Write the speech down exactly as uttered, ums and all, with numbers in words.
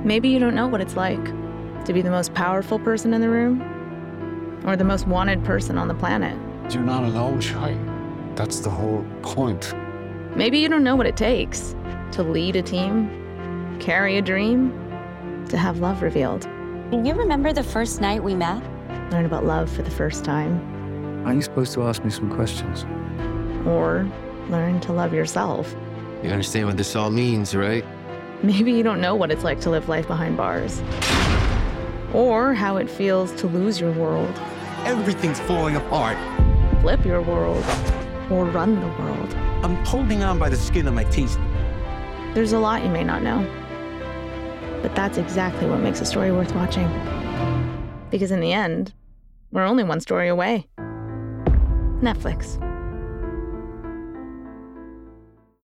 Maybe you don't know what it's like to be the most powerful person in the room or the most wanted person on the planet. You're not alone, Shai. That's the whole point. Maybe you don't know what it takes to lead a team, carry a dream, to have love revealed. Do you remember the first night we met? Learn about love for the first time. Aren't you supposed to ask me some questions? Or learn to love yourself. You understand what this all means, right? Maybe you don't know what it's like to live life behind bars. Or how it feels to lose your world. Everything's falling apart. Flip your world. Or run the world. I'm holding on by the skin of my teeth. There's a lot you may not know. But that's exactly what makes a story worth watching. Because in the end, we're only one story away. Netflix.